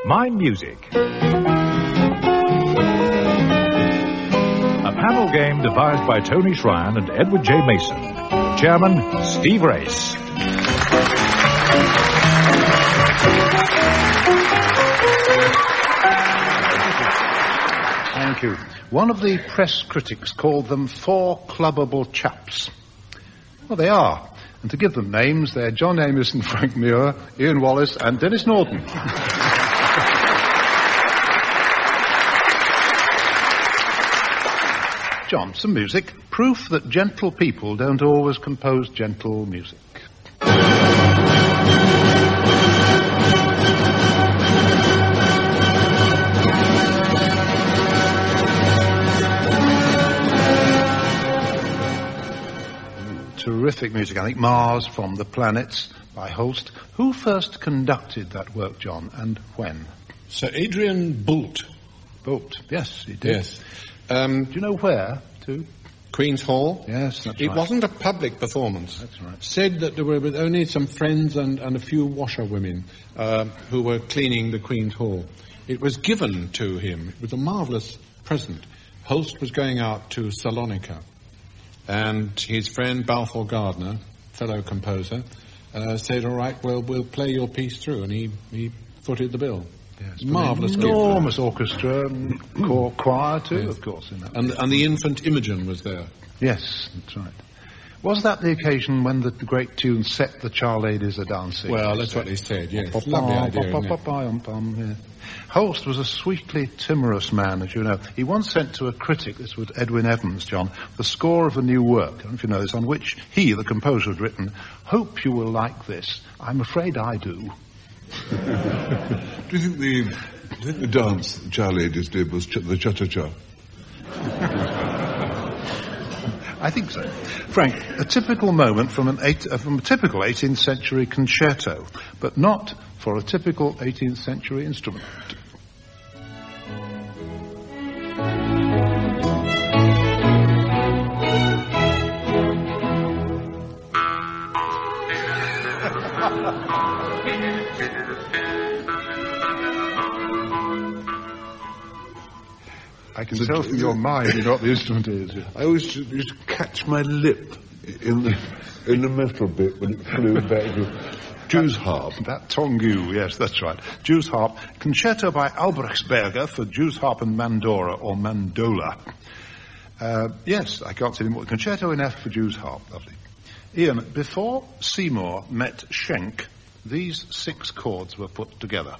My Music. A panel game devised by Tony Schrein and Edward J. Mason. Chairman, Steve Race. Thank you. One of the press critics called them four clubbable chaps. Well, they are. And to give them names, they're John Amos and Frank Muir, Ian Wallace and Dennis Norton. John, some music. Proof that gentle people don't always compose gentle music. Terrific music. I think Mars from the Planets by Holst. Who first conducted that work, John, and when? Sir Adrian Boult. Boult, yes, he did. Yes. Do you know where, too? Queen's Hall. Yes, that's It right. wasn't a public performance. That's right. Said that there were only some friends and a few washerwomen who were cleaning the Queen's Hall. It was given to him. It was a marvellous present. Holst was going out to Salonika, and his friend Balfour Gardner, fellow composer, said, all right, well, we'll play your piece through, and he footed the bill. Yes, marvellous gift. Enormous orchestra and choir too, yes. Of course. In that and the infant Imogen was there. Yes, that's right. Was that the occasion when the great tune Set the Child Ladies a Dancing? Well, that's what they said, yes. Lovely idea, isn't it? Holst was a sweetly timorous man, as you know. He once sent to a critic, this was Edwin Evans, John, the score of a new work, I don't know if you know this, on which he, the composer, had written, "Hope you will like this. I'm afraid I do." Do you think the dance the child ladies did was the cha-cha-cha? I think so. Frank, a typical moment from a typical 18th century concerto, but not for a typical 18th century instrument. I can tell from your mind you know what the instrument is. Yeah. I always used to catch my lip in the metal bit when it flew back to Jew's harp. That tongue, yes, that's right. Jew's harp. Concerto by Albrechtsberger for Jew's harp and mandora, or mandola. Yes, I can't see any more. Concerto in F for Jew's harp. Lovely. Ian, before Seymour met Schenk, these 6 chords were put together.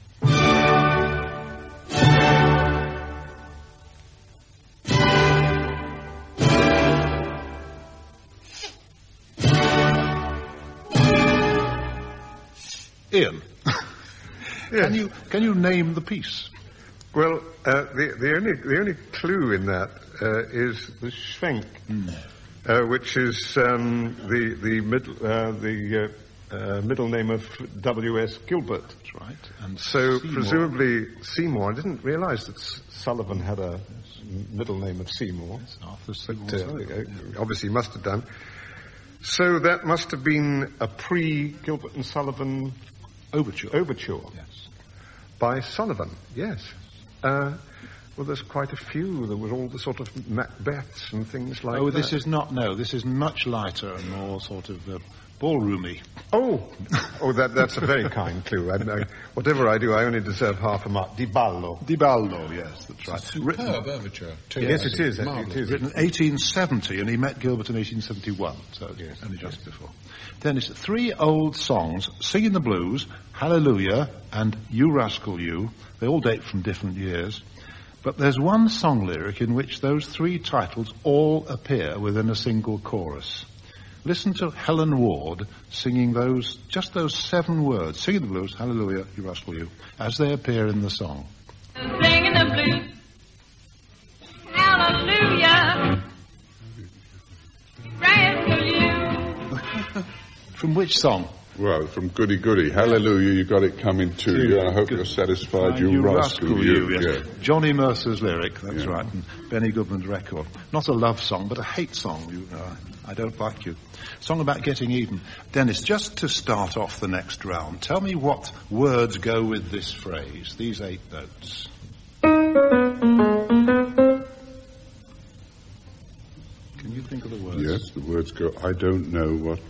Ian, yes. Can you name the piece? Well, the only clue in that is the Schwenk, which is the middle name of W.S. Gilbert. That's right. And so Seymour. Presumably Seymour. I didn't realise that Sullivan had a middle name of Seymour. Yes, Arthur Seymour. But, obviously must have done. So that must have been a pre-Gilbert and Sullivan Overture. Yes. By Sullivan, yes. Well, there's quite a few. There were all the sort of Macbeths and things like that. Oh, this is not, no, this is much lighter and more sort of ballroomy. That's a very kind clue. Whatever I do, I only deserve half a mark. Di Ballo, yes, that's right. Superb overture. Yes, it is. It is. Written 1870, and he met Gilbert in 1871, so yes, only just before. Then it's 3 old songs, Singing the Blues, Hallelujah, and You Rascal You. They all date from different years. But there's one song lyric in which those 3 titles all appear within a single chorus. Listen to Helen Ward singing those 7 words, Singing the Blues, Hallelujah, You Rascal You, as they appear in the song. Singing the blues, hallelujah, rascal you. From which song? Well, from Goody Goody. Hallelujah, you got it coming to you. I hope you're satisfied, you rascal you. Yes. Yeah. Johnny Mercer's lyric, that's right, and Benny Goodman's record. Not a love song, but a hate song, I don't like you. Song about getting even. Dennis, just to start off the next round, tell me what words go with this phrase, these 8 notes. Can you think of the words? Yes, the words go, I don't know what.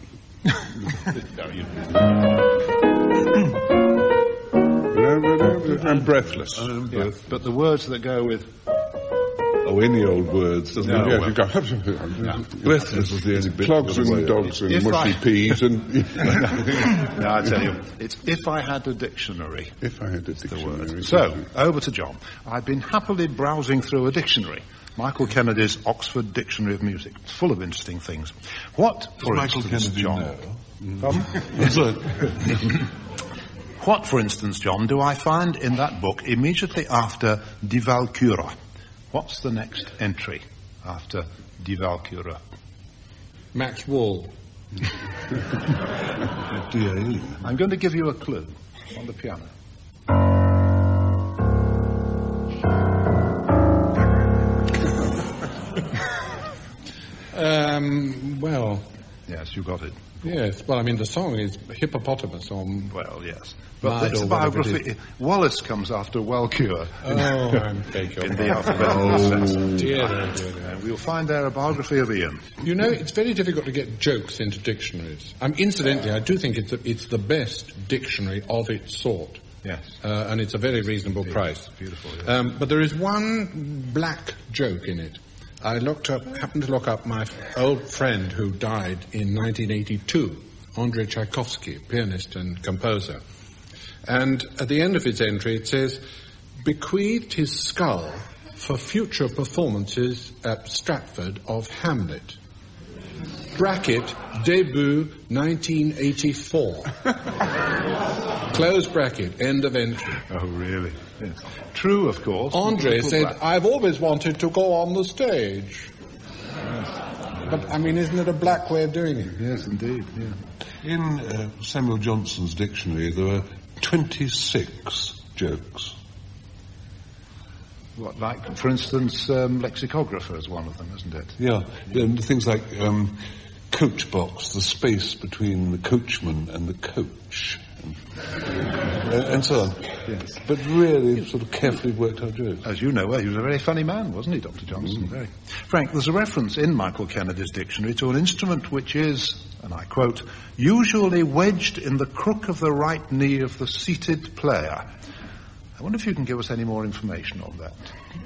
I'm breathless. Yeah, but the words that go with... Oh, any old words, doesn't No, it? well, Breathless is the only bit. Clogs and dogs and If mushy peas and... No, I tell you, it's if I had a dictionary. If I had a dictionary. So, over to John. I've been happily browsing through a dictionary. Michael Kennedy's Oxford Dictionary of Music. It's full of interesting things. What, for Michael instance, Kennedy John... What, for instance, John, do I find in that book immediately after Die Walküre? What's the next entry after Die Walküre? Max Wall. DAE. I'm going to give you a clue on the piano. Well, Yes, you got it. yes. Well, I mean, the song is Hippopotamus on... Well, yes. But Mad it's a or whatever it biography. Wallace comes after Walküre Oh, I beg your in the pardon. alphabetical sense. Dear, dear, dear, dear. And we'll find there a biography of Ian. You know, it's very difficult to get jokes into dictionaries. Incidentally, I do think it's the best dictionary of its sort. Yes. And it's a very reasonable price. Beautiful, yes. But there is one black joke in it. I happened to look up my old friend who died in 1982, Andrei Tchaikovsky, pianist and composer. And at the end of his entry it says, bequeathed his skull for future performances at Stratford of Hamlet. Bracket, debut 1984. Close bracket, end of entry. Oh, really? Yes. True, of course. Andre Little said, black. I've always wanted to go on the stage. But, I mean, isn't it a black way of doing it? Yes, indeed. Yeah. In Samuel Johnson's dictionary, there were 26 jokes. What, like, for instance, lexicographer is one of them, isn't it? Yeah, things like coach box, the space between the coachman and the coach, and so on. Yes. But really sort of carefully worked out jokes. As you know, well, he was a very funny man, wasn't he, Dr. Johnson? Very. Frank, there's a reference in Michael Kennedy's dictionary to an instrument which is, and I quote, usually wedged in the crook of the right knee of the seated player. I wonder if you can give us any more information on that.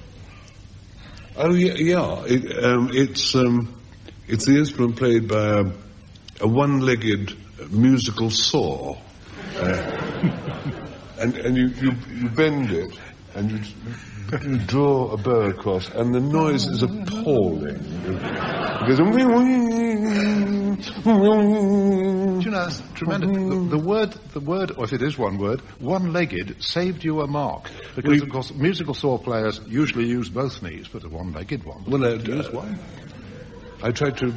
Oh yeah. It's the instrument played by a one-legged musical saw, and you bend it and you draw a bow across, and the noise is appalling. It goes. Do you know, that's tremendous. The word, or if it is one word, one-legged saved you a mark. Because, of course, musical saw players usually use both knees, but a one-legged one. Well, use one. I tried to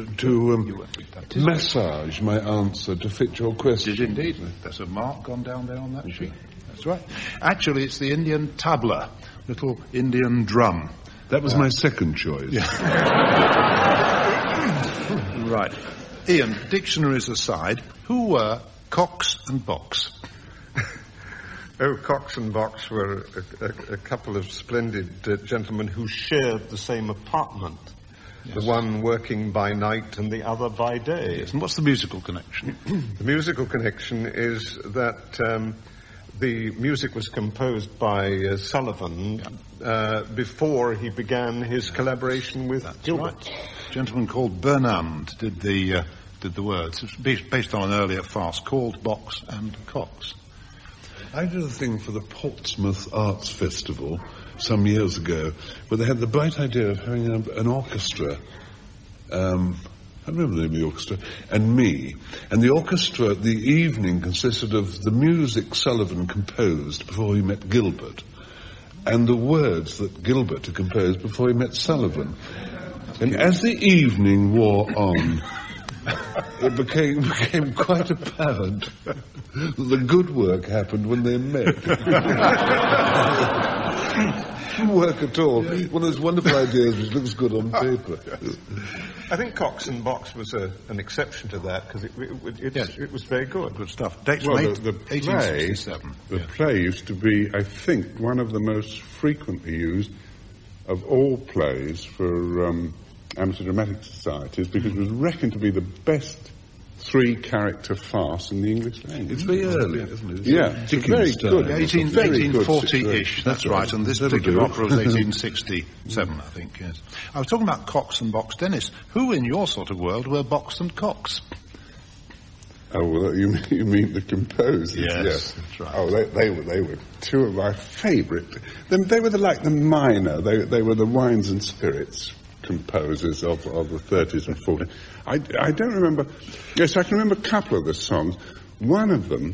massage my answer to fit your question. Did indeed. There's a mark gone down there on that sheet. That's right. Actually, it's the Indian tabla, little Indian drum. That was my second choice. Right. Ian, dictionaries aside, who were Cox and Box? Oh, Cox and Box were a couple of splendid gentlemen who shared the same apartment. Yes. The one working by night and the other by day. Yes. And what's the musical connection? The musical connection is that the music was composed by Sullivan before he began his collaboration with Gilbert. Right. A gentleman called Burnand did the words. It's based on an earlier farce called Box and Cox. I did a thing for the Portsmouth Arts Festival some years ago, where they had the bright idea of having an orchestra. I remember the name of the orchestra, and me. And the orchestra, the evening consisted of the music Sullivan composed before he met Gilbert, and the words that Gilbert had composed before he met Sullivan. And as the evening wore on, it became quite apparent that the good work happened when they met. Didn't work at all. One of those wonderful ideas which looks good on paper. I think Cox and Box was an exception to that because it was very good. Good stuff. Dates Well, from the play, 1867. the play used to be, I think, one of the most frequently used of all plays for amateur dramatic societies because it was reckoned to be the best three-character farce in the English language. It's very early, isn't it? Yeah, it's very good. Yeah, It's a very good 1840-ish, situation. that's right, and this That'll particular do. opera was 1867, I think, yes. I was talking about Cox and Box. Dennis, who in your sort of world were Box and Cox? Oh, well, you mean the composers? Yes, that's right. Oh, they were two of my favourite. They were like the minor. They were the wines and spirits composers of the 30s and 40s. I don't remember. Yes, I can remember a couple of the songs. One of them.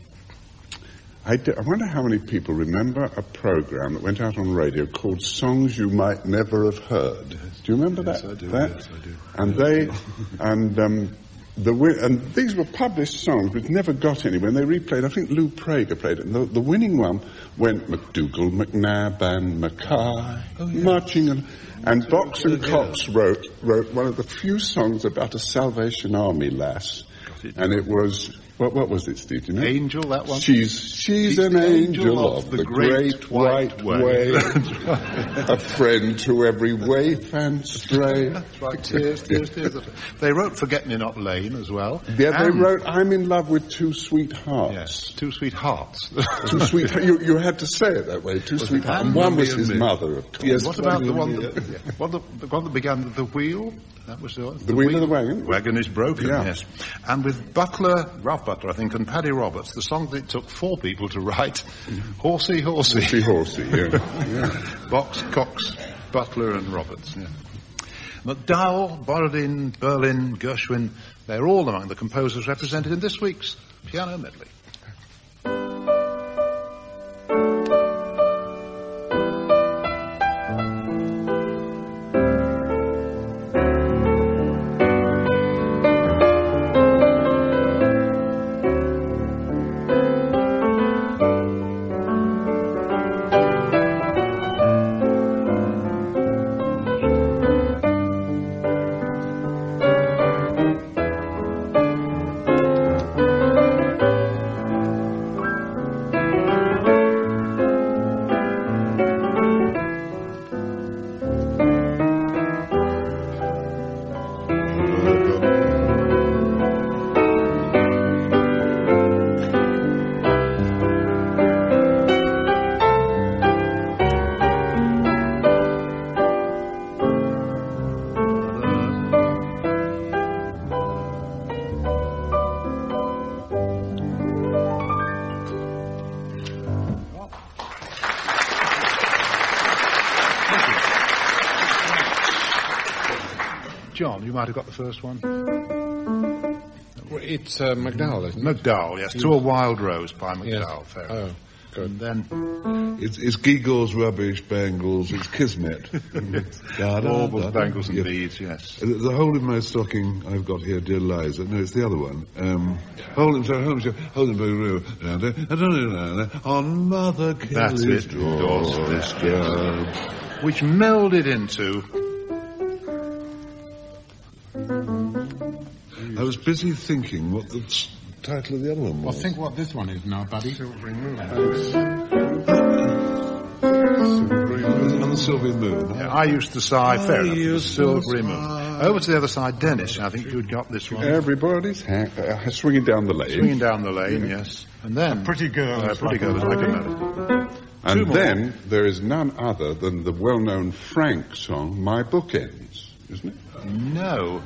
I wonder how many people remember a program that went out on radio called Songs You Might Never Have Heard. Do you remember that? I do. That? Yes, I do. And they and these were published songs which never got anywhere. And they replayed. I think Lou Prager played it. And the winning one went MacDougall, McNabb, and Mackay marching. And Box and Cox wrote one of the few songs about a Salvation Army lass, and it was. What was it, Steve? Do you know? Angel, that one? She's an angel of the great white way. A friend to every waif and stray. That's right, tears. They wrote Forget-Me-Not Lane as well. Yeah, they And- wrote I'm in love with two sweethearts. Yes, Two Sweethearts. Two sweet. You had to say it that way. Two sweethearts. And one was his mother, of course. Yes. What about the one that began with the wheel? That was the Wheel of the Wagon? Wagon is broken, Yeah. yes. And with Ralph Butler, I think, and Paddy Roberts, the song that it took 4 people to write, Horsey, Horsey. Horsey, yeah. Box, Cox, Butler and Roberts, yeah. MacDowell, Borodin, Berlin, Gershwin, they're all among the composers represented in this week's Piano Medley. John, you might have got the first one. Well, it's MacDowell, isn't it? MacDowell, yes. To a Wild Rose by MacDowell. Yes. Fair Oh, enough. good. And then It's Gigors, rubbish, bangles, it's Kismet. Baubles, Bangles and Yeah. Beads, yes. The hole in my stocking I've got here, dear Liza. No, it's the other one. Hole in on Mother That's Kelly's it, doorstep. doorstep. Which melded into... I was busy thinking what the title of the other one Well, was. think what this one is now, buddy. On the Silvery Moon. Yeah, I used to sigh, fair enough, used to Silvery Moon. Over to the other side, Dennis, I think you'd got this one. Everybody's swinging down the lane. Swinging down the lane, yes. And then... Pretty Girl. Pretty Girl is like a melody. And more. then there is none other than the well-known Frank song, My Bookends, isn't it? No.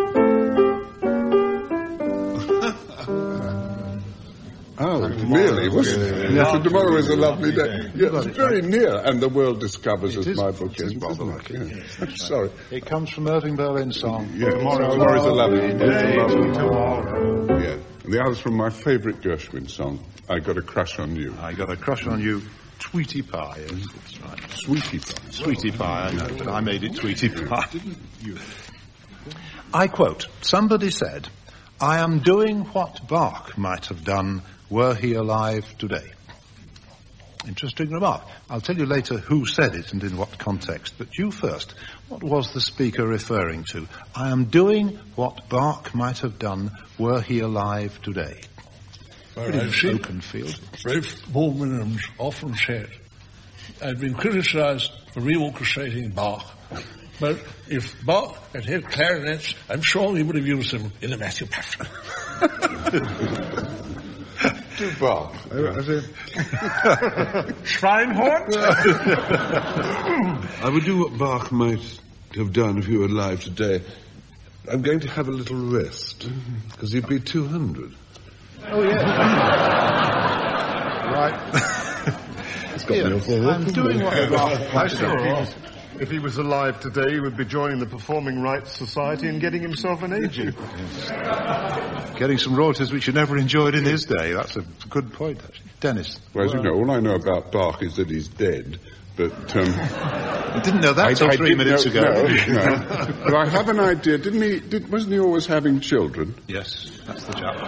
Oh, really? Wasn't it? Yeah. So tomorrow is a lovely day. Yeah, it's very near. And the world discovers It as is- My it Bookends, is rather isn't like it? it, Yeah. yes, I'm that's sorry. It comes from Irving Berlin's song. Yeah. Tomorrow is a lovely day. Tomorrow. Yeah. And the other's from my favourite Gershwin song, I Got a Crush on You. I got a crush on you, Tweety Pie. Yes, that's right. Sweetie Pie. Sweetie Pie, I know, but I made it Tweety Pie. I quote, somebody said, I am doing what Bach might have done were he alive today. Interesting remark. I'll tell you later who said it and in what context, but you first. What was the speaker referring to? I am doing what Bach might have done were he alive today. Well, I've seen Open field. Ralph Vaughan Williams often said, I've been criticized for reorchestrating Bach, but if Bach had clarinets, I'm sure he would have used them in the Matthew Passion. To Bach. Schweinhund? I would do what Bach might have done if he were alive today. I'm going to have a little rest, because he'd be 200. Oh, yeah. Right. It's got me off there. I'm doing what Bach might have done. If he was alive today, he would be joining the Performing Rights Society and getting himself an agent. Getting some royalties which you never enjoyed in his day. That's a good point, actually. Dennis. Well, as you know, all I know about Bach is that he's dead, but... I didn't know that until 3 minutes ago. No. But I have an idea. Wasn't he always having children? Yes, that's the chap.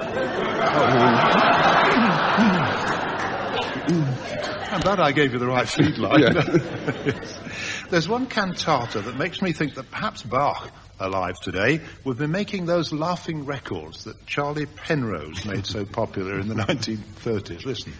I'm glad I gave you the right feed line. Yes. There's one cantata that makes me think that perhaps Bach, alive today, would be making those laughing records that Charlie Penrose made so popular in the 1930s. Listen.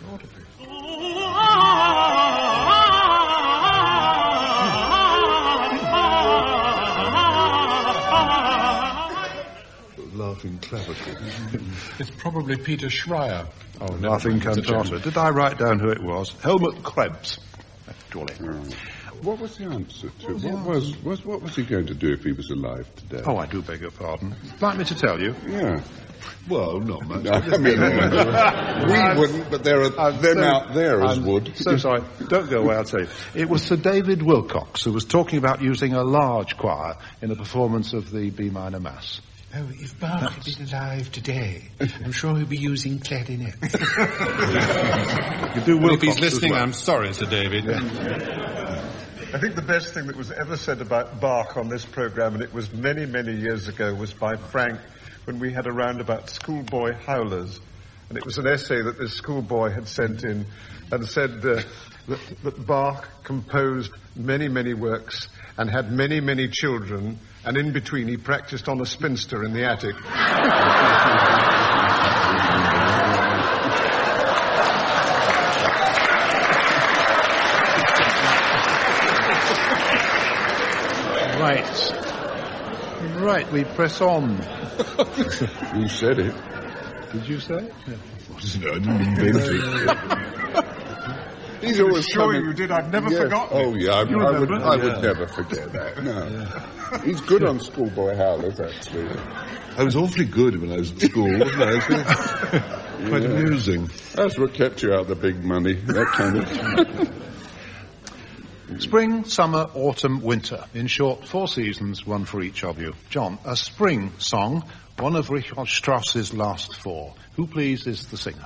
Laughing clavicle. It's probably Peter Schreier. Oh, laughing cantata. Did I write down who it was? Helmut Krebs. Actually. What was the answer to? What was he going to do if he was alive today? Oh, I do beg your pardon. Like me to tell you? Yeah. Well, not much. I mean, we wouldn't, but there are them out there as would. So sorry. Don't go away, I'll tell you. It was Sir David Wilcox who was talking about using a large choir in a performance of the B minor Mass. Oh, if Bach had been alive today, I'm sure he'd be using clarinets. You do Well, if Wilcox he's listening, as well. I'm sorry, Sir David. I think the best thing that was ever said about Bach on this programme, and it was many, many years ago, was by Frank when we had a round about schoolboy howlers. And it was an essay that this schoolboy had sent in and said that Bach composed many, many works and had many, many children, and in between he practiced on a spinster in the attic. Right, we press on. You said it. Did you say it? Yeah. I didn't invent it. He's always Sure coming. you did. I've never Yes. forgotten. Oh, yeah, I remember? would never forget that. No. He's good on schoolboy howlers, actually. I was awfully good when I was at school, wasn't I? Quite amusing. That's what kept you out the big money, that kind of thing. Spring, summer, autumn, winter. In short, 4 seasons, one for each of you. John, a spring song, one of Richard Strauss's last 4. Who, please, is the singer?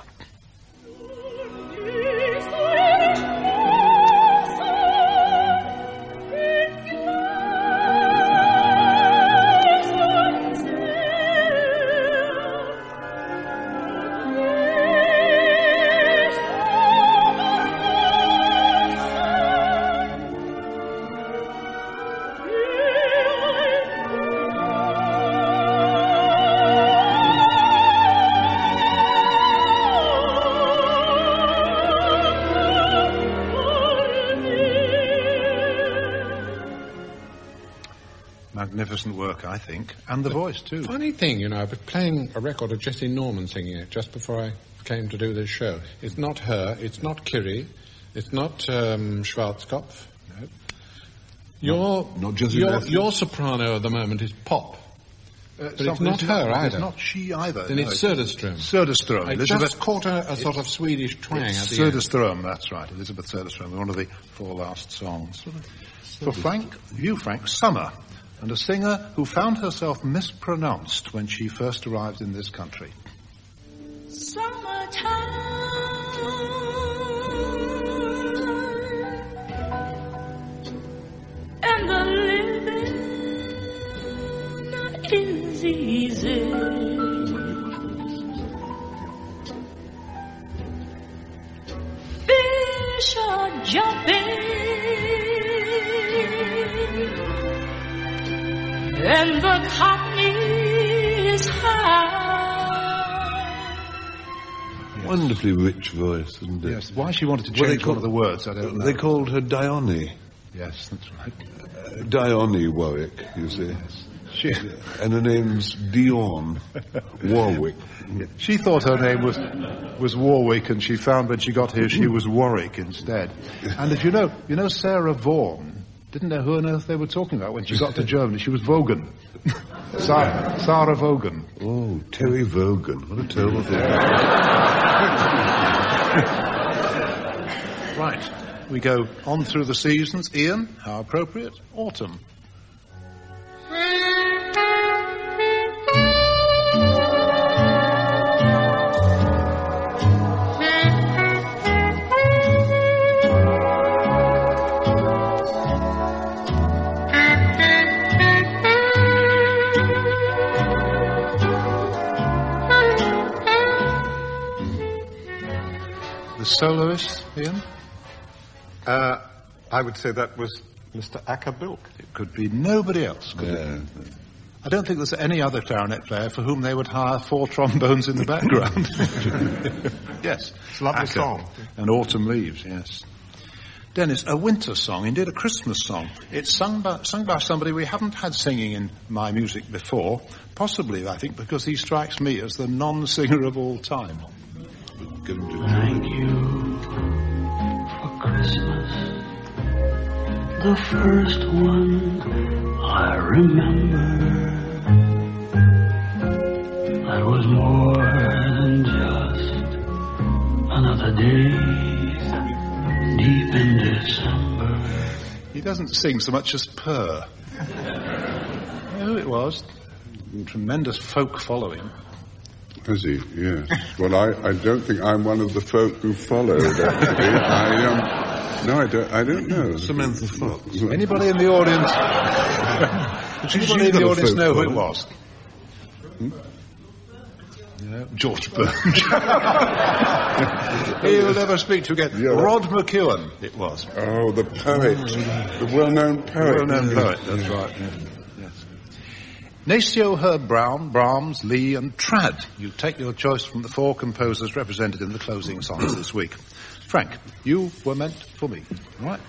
Magnificent work, I think. And the voice, too. Funny thing, I was playing a record of Jessie Norman singing it just before I came to do this show. It's not her, it's not Curie, it's not Schwarzkopf. No. Not Jessie Matthews. Your soprano at the moment is Pop. But it's not her either. It's not she either. Then it's Söderström. Söderström. I just caught a sort of Swedish twang at the end. Söderström, that's right. Elizabeth Söderström, one of the 4 last songs. For Frank, Summer, and a singer who found herself mispronounced when she first arrived in this country. And the living is easy. Feel fish are jumping, and the cotton is high. Wonderfully rich voice, isn't it? Yes. Why she wanted to change one of the words, I don't know. They called her Dione. Yes, that's right. Dione Warwick, you see. She, And her name's Dion Warwick. she thought her name was Warwick, and she found when she got here she was Warwick instead. And if you know Sarah Vaughan didn't know who on earth they were talking about when she got to Germany. She was Vaughan. Sarah Vaughan. Oh, Terry Vaughan. What a terrible thing. Right. We go on through the seasons. Ian, how appropriate. Autumn. The soloist, Ian? I would say that was Mr. Acker-Bilk. It could be nobody else, could it? I don't think there's any other clarinet player for whom they would hire 4 trombones in the background. Yes. It's a lovely Acker. song. And Autumn Leaves, yes. Dennis, a winter song, indeed a Christmas song. It's sung by somebody we haven't had singing in my music before, possibly, I think, because he strikes me as the non-singer of all time. Thank you for Christmas, the first one I remember. That was more than just another day deep in December. He doesn't sing so much as purr. Oh, it was. Tremendous folk following. Has he? Yes. Well, I don't think I'm one of the folk who followed, actually. No, I don't know. Samantha Fox. Anybody in the audience? Anybody in the audience know who it was? No, George Burns. He'll never speak to again. Yeah. Rod McEwen, it was. Oh, the poet. The well-known poet. Well-known poet, that's right. Yeah. Yes. Nacio Herb Brown, Brahms, Lee and Trad. You take your choice from the 4 composers represented in the closing songs this week. Frank, you were meant for me. Right.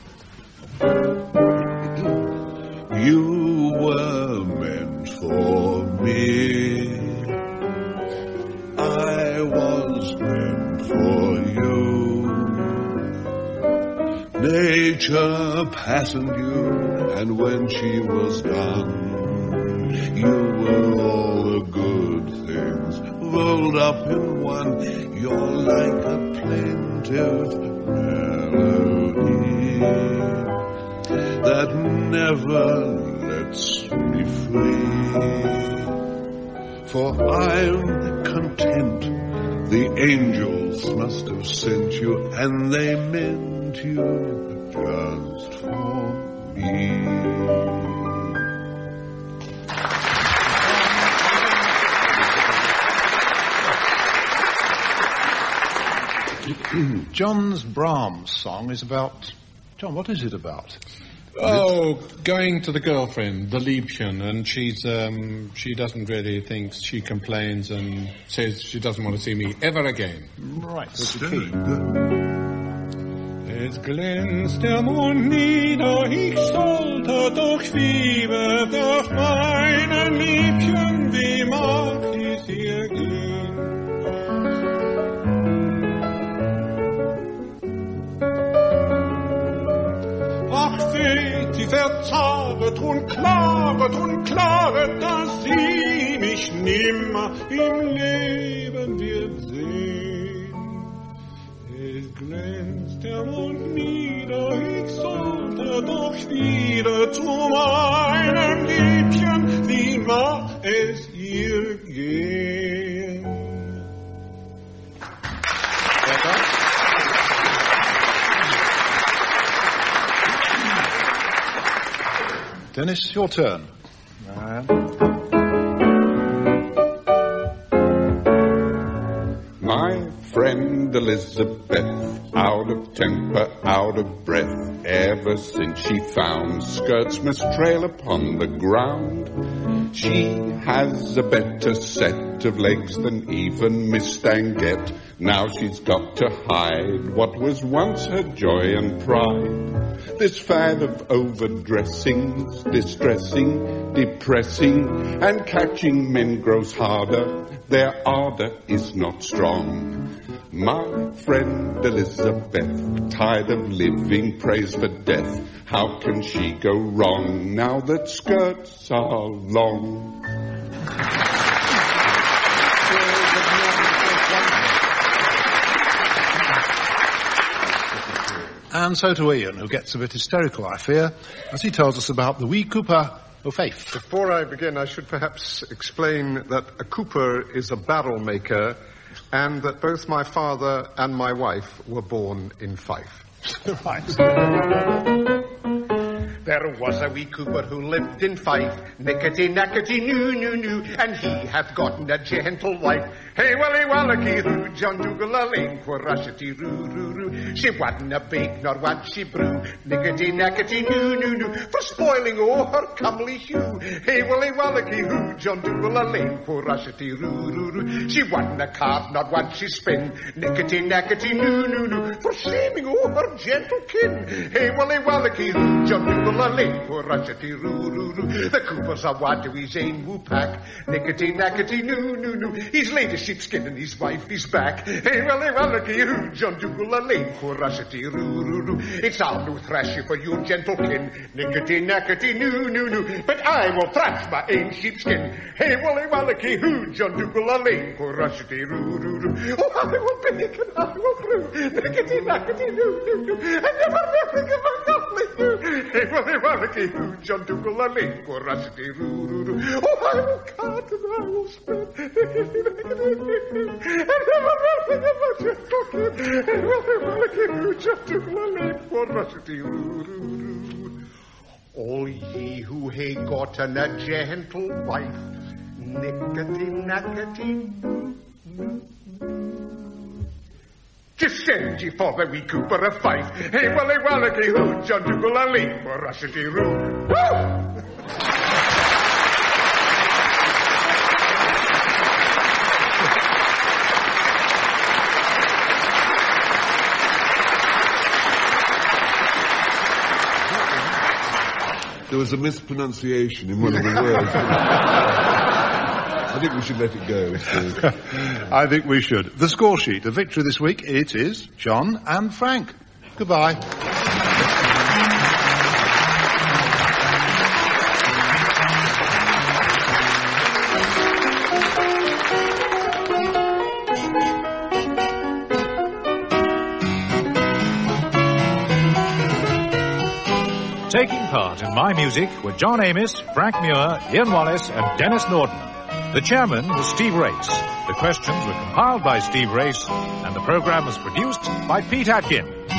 You were meant for me. I was meant for you. Nature patterned you, and when she was done, you were all the good things rolled up in one. You're like a plaintive melody that never lets me free. For I'm content the angels must have sent you, and they meant you just for me. John's Brahms song is about... John, what is it about? Oh, going to the girlfriend, the Liebchen, and she doesn't really think, she complains and says she doesn't want to see me ever again. Right, that's the key. Es glänzt der Mond nieder, ich sollte doch schweben durch meinen Liebchen, wie mag ich ihr gehen? Ach, seht, sie verzaget und klaret, dass sie mich nimmer im Leben wird sehen. Es glänzt der Mond nieder, ich sollte doch wieder zu meinem Liebchen, wie mag es ihr gehen? Dennis, your turn. My friend Elizabeth, out of temper, out of breath, ever since she found skirts must trail upon the ground. She has a better set of legs than even Miss Stanguette. Now she's got to hide what was once her joy and pride. This fad of overdressing's distressing, depressing, and catching men grows harder. Their ardour is not strong. My friend Elizabeth, tired of living, prays for death. How can she go wrong now that skirts are long? And so to Ian, who gets a bit hysterical, I fear, as he tells us about the wee Cooper O'Faith. Before I begin, I should perhaps explain that a Cooper is a barrel maker, and that both my father and my wife were born in Fife. Right. There was a wee Cooper who lived in Fife, nickety-nackety, noo, and he hath gotten a gentle wife. Hey, welly, wallacky, hoo, John Dougal, a lane, quirashity, roo. She wasn't a bake, nor what she brew, nickety-nackety, noo, for spoiling all her comely hue. Hey, welly, wallacky, hoo, John Dougal, a lane, quirashity, roo. She wasn't a cart, not what she spin, nickety-nackety, noo, for shaming all her gentle kin. Hey, welly, wallacky, hoo, John Dougal, a lane, quirashity, roo. The Coopers are what to his ain woo pack, nickety-nackety, noo. He's laid a sheepskin and his wife is back. Hey, welly, hoo, John Dougal, a lane, quirashity, roo. It's all new thrashy for you gentle kin, nickety-nackety, noo. But I will thrash my ain sheepskin. Hey, welly, hoo, John Dougal, a lane, quirashity, roo. Oh, I will bake and I will brew, nickety-nackety, noo. And never give a lovely you. Hey, welly, hoo, John Dougal, a lane, quirashity, roo. Oh, I will cut and I will spread, nickety-nackety, and never give a gentle kin. Hey, welly, hoo, John Dougal, a lane, quirashity, roo. All ye who hae gotten a gentle wife, nickety-nackety, just send ye for the wee Cooper of Fife. Hey, welly, hoo, John Dougal, a lane, quirashity, roo. Woo! There was a mispronunciation in one of the words. I think we should let it go. So. I think we should. The score sheet, a victory this week, it is John and Frank. Goodbye. Taking part in My Music were John Amos, Frank Muir, Ian Wallace and Dennis Norden. The chairman was Steve Race. The questions were compiled by Steve Race and the programme was produced by Pete Atkin.